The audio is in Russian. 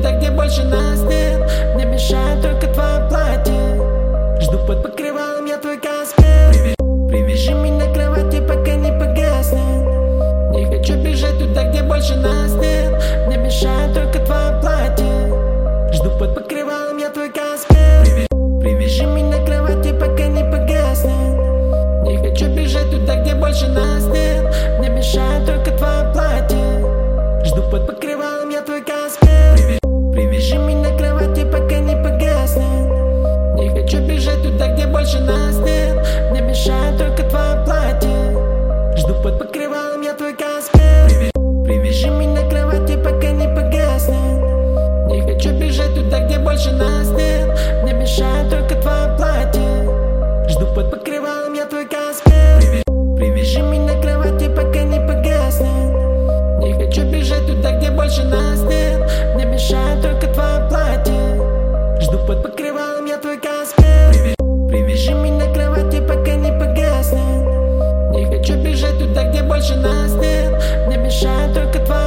туда, где больше нас нет. Мне мешает только твое платье. Жду под покрывалом я твой каскет. Привяжи меня к кровати, пока не погаснет. Не хочу бежать туда, где больше нас нет. Мне мешает только твое платье. Жду под покрывалом я твой каскет. Привяжи меня к кровати, пока не погаснет. Не хочу бежать туда, где больше нас нет. Мне мешает только твое платье. Жду под покрывалом я твой каскет. Привяжи меня к кровати, пока не погаснет. Не хочу бежать туда, где больше нас нет. Мне мешает только твое платье. Жду под покрывалом я твой каскет. Привяжи меня к кровати, пока не погаснет. Не хочу бежать туда, где больше нас нет. Мне мешает только твое платье. Жду под покрывалом я твой каскет. Привяжи меня к кровати, пока не погаснет. Не хочу бежать туда, где больше нас нет. Мне мешает только твое платье. Жду под покрывалом я твой каскет. Привяжи меня к кровати, пока не погаснет. Не хочу бежать туда, где больше нас нет. Мне мешает только твое